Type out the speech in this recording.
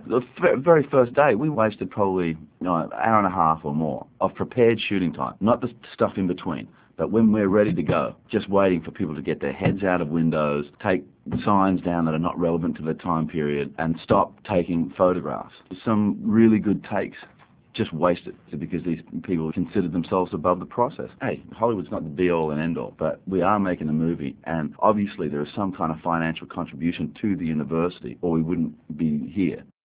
The very first day, we wasted probably an hour and a half or more of prepared shooting time, not the stuff in between. But when we're ready to go, just waiting for people to get their heads out of windows, take signs down that are not relevant to the time period, and stop taking photographs. Some really good takes just wasted because these people considered themselves above the process. Hey, Hollywood's not the be-all and end-all, but we are making a movie, and obviously there is some kind of financial contribution to the university, or we wouldn't be here.